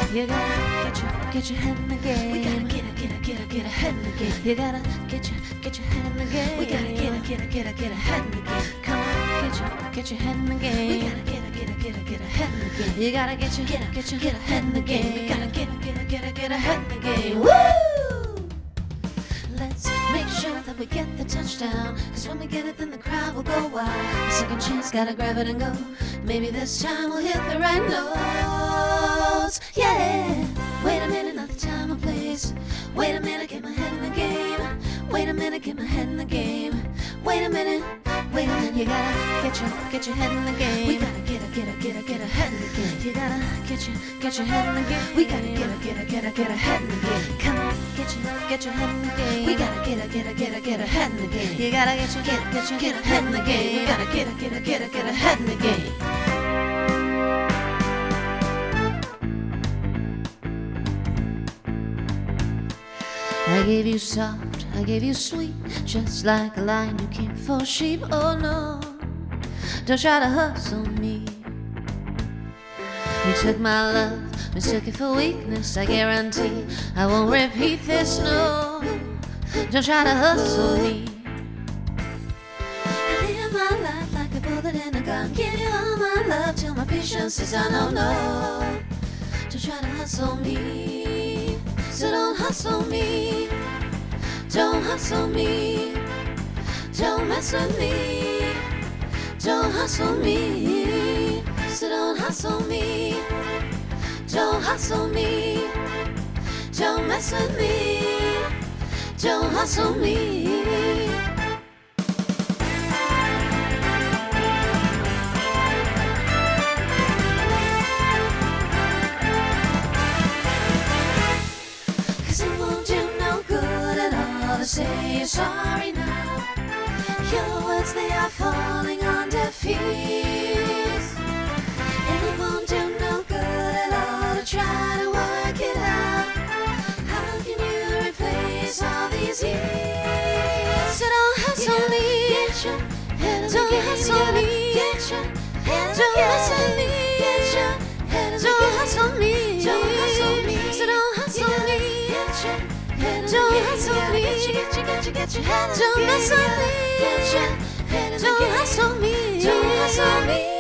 You gotta get your head in the game. We gotta get ahead in the game. You gotta get your head in the game. We gotta get ahead in the game. Come on, get your head in the game. We gotta get ahead in the game. You gotta get your head in the game. We gotta get ahead in the game. Woo! Let's make sure that we get the touchdown, 'cause when we get it, then the crowd will go wild. A second chance, gotta grab it and go. Maybe this time we'll hit the right notes. Yeah. Wait a minute, not the time or place. Wait a minute, get my head in the game. Wait a minute, get my head in the game. Wait a minute, wait a minute. You gotta get your head in the game. We gotta get ahead in the game. You gotta get your head in the game. We gotta get ahead in the game. Come on, get your head in the game. We gotta get ahead in the game. You gotta get your Head in the game. We gotta get ahead in the game. I gave you soft, I gave you sweet, just like a lion you keep for sheep. Oh no, don't try to hustle me. You took my love, mistook it for weakness. I guarantee I won't repeat this. No, don't try to hustle me. I live my life like a bullet in a gun. Give you all my love till my patience is done. Oh no, don't try to hustle me. So don't hustle me. Don't hustle me. Don't mess with me. Don't hustle me. So don't hustle me. Don't hustle me. Don't mess with me. Don't hustle me. To say you're sorry now. Your words, they are falling on deaf ears. And it won't do no good at all to try to work it out. How can you replace all these years? So don't hustle me. Get your head in the game. Don't hustle me. Get your head in the game. Don't hustle me. Get your head in the game. Don't hustle me. Don't hustle me. So don't hustle me. Get your don't hustle me. Get your head. Don't mess with me. Don't hustle me. Don't hustle me.